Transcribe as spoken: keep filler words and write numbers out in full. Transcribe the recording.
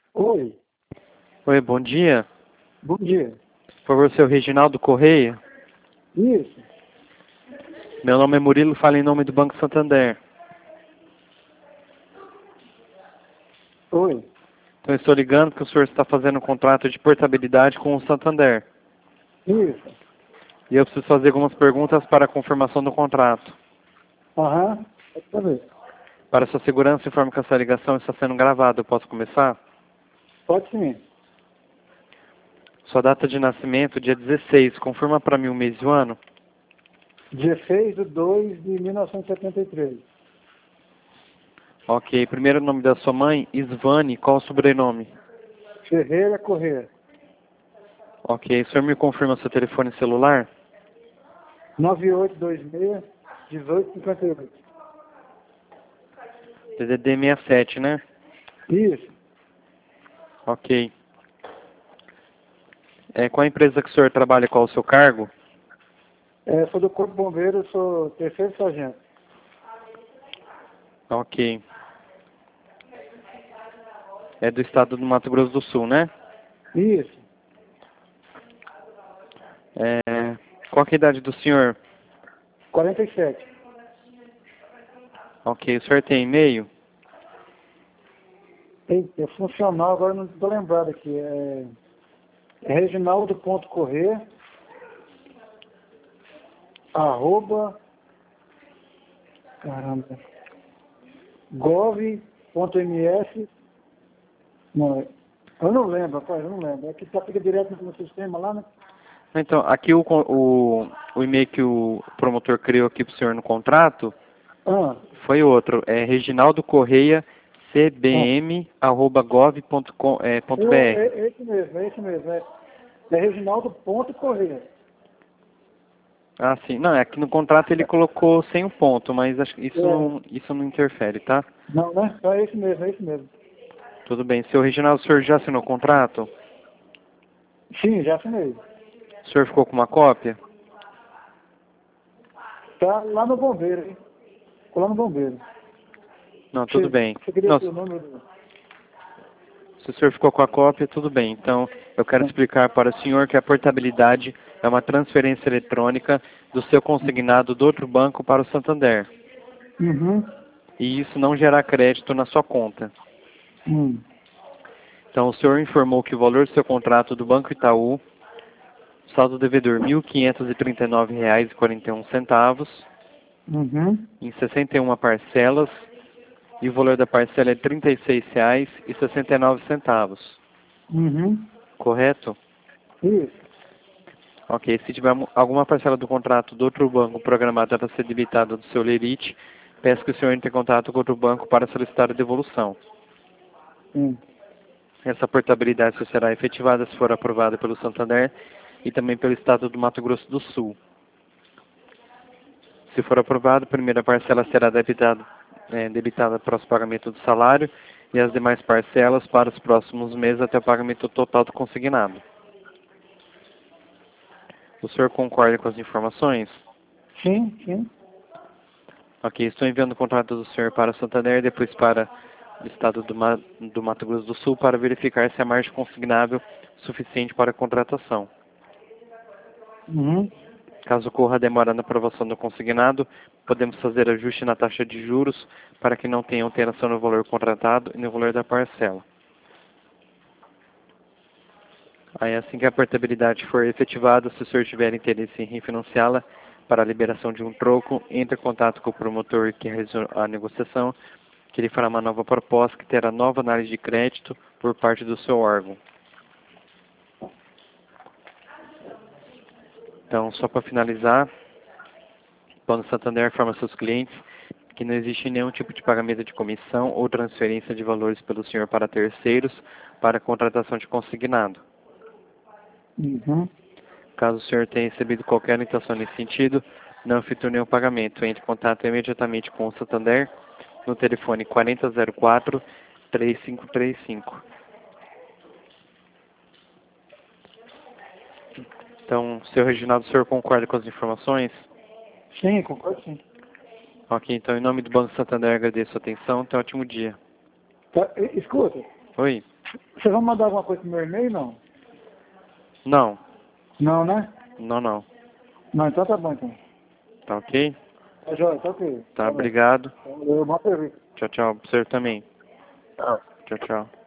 Oi, Oi, bom dia. bom dia. Por favor, seu Reginaldo Correia. Isso, Meu nome é Murilo, falo em nome do Banco Santander. oi, Então, eu estou ligando que o senhor está fazendo um contrato de portabilidade com o Santander. isso. E eu preciso fazer algumas perguntas para a confirmação do contrato. Aham, pode saber. Para sua segurança, informo que essa ligação está sendo gravada. Eu posso começar? Pode sim. Sua data de nascimento, dia dezesseis. Confirma para mim o mês e o ano. dezesseis de dois de mil novecentos e setenta e três. Ok. Primeiro nome da sua mãe, Isvane. Qual o sobrenome? Ferreira Corrêa. Ok. O senhor me confirma seu telefone celular? nove oito dois seis, um oito cinco oito. D D D sessenta e sete, né? Isso. Ok. É, qual a empresa que o senhor trabalha? Qual o seu cargo? É, sou do Corpo Bombeiro, eu sou terceiro sargento. Ok. É do estado do Mato Grosso do Sul, né? Isso. É, qual que é a idade do senhor? quarenta e sete. Ok. O senhor tem e-mail? Eita, é funcional, agora não estou lembrado aqui. É, é reginaldo.corrêa, arroba, caramba, gov.ms. Não, eu não lembro, rapaz, eu não lembro. É que tá, fica direto no sistema lá, né? Então, aqui o, con- o, o e-mail que o promotor criou aqui para o senhor no contrato Ah, foi outro. É Reginaldo Correia, ah. cbm, arroba gov ponto com, é, ponto Eu, br. é, é esse mesmo, é esse mesmo. É, é Reginaldo ponto Corrêa. Ah, sim. Não, é que no contrato ele colocou sem o ponto, mas acho que isso É, não, isso não interfere, tá? não, né? Então é esse mesmo, é esse mesmo. Tudo bem. Seu Reginaldo, o senhor já assinou o contrato? Sim, já assinei. O senhor ficou com uma cópia? Tá lá no bombeiro, hein? Ficou lá no bombeiro. Não, tudo Você, bem. você queria Não, ter o número do... se o senhor ficou com a cópia, tudo bem. Então, eu quero explicar para o senhor que a portabilidade é uma transferência eletrônica do seu consignado do outro banco para o Santander. Uhum. E isso não gera crédito na sua conta. Hum. Então, o senhor informou que o valor do seu contrato do Banco Itaú, saldo devedor mil quinhentos e trinta e nove reais e quarenta e um centavos, Uhum. em sessenta e uma parcelas, e o valor da parcela é trinta e seis reais e sessenta e nove centavos. Uhum. Correto? Isso. Ok, se tiver mu- alguma parcela do contrato do outro banco programada para ser debitada do seu lerite, peço que o senhor entre em contato com outro banco para solicitar a devolução. Hum. Essa portabilidade só será efetivada se for aprovada pelo Santander e também pelo Estado do Mato Grosso do Sul. Se for aprovado, a primeira parcela será debitada, é, debitada para o pagamento do salário e as demais parcelas para os próximos meses até o pagamento total do consignado. O senhor concorda com as informações? Sim, sim. Ok, estou enviando o contrato do senhor para Santander e depois para o estado do, Ma do Mato Grosso do Sul para verificar se a margem consignável suficiente para a contratação. Uhum. Caso ocorra demora na aprovação do consignado, podemos fazer ajuste na taxa de juros para que não tenha alteração no valor contratado e no valor da parcela. Aí, assim que a portabilidade for efetivada, se o senhor tiver interesse em refinanciá-la para a liberação de um troco, entre em contato com o promotor que realizou a negociação, que ele fará uma nova proposta que terá nova análise de crédito por parte do seu órgão. Então, só para finalizar, o Banco Santander informa seus clientes que não existe nenhum tipo de pagamento de comissão ou transferência de valores pelo senhor para terceiros para a contratação de consignado. Uhum. Caso o senhor tenha recebido qualquer orientação nesse sentido, não efetue nenhum pagamento. Entre em contato imediatamente com o Santander no telefone quarenta zero quatro, três cinco três cinco. Então, seu Reginaldo, o senhor concorda com as informações? Sim, concordo sim. Ok, então em nome do Banco Santander agradeço a atenção. Tenha um ótimo dia. Tá, e- escuta, Oi. Vocês vão mandar alguma coisa pro meu e-mail, não? Não. Não, né? Não, não. Não, então tá bom, então. Tá ok? Tá joia, tá ok. Tá, obrigado. Eu mando serviço. Tchau, tchau. Pra você também. Tchau. Tchau, tchau.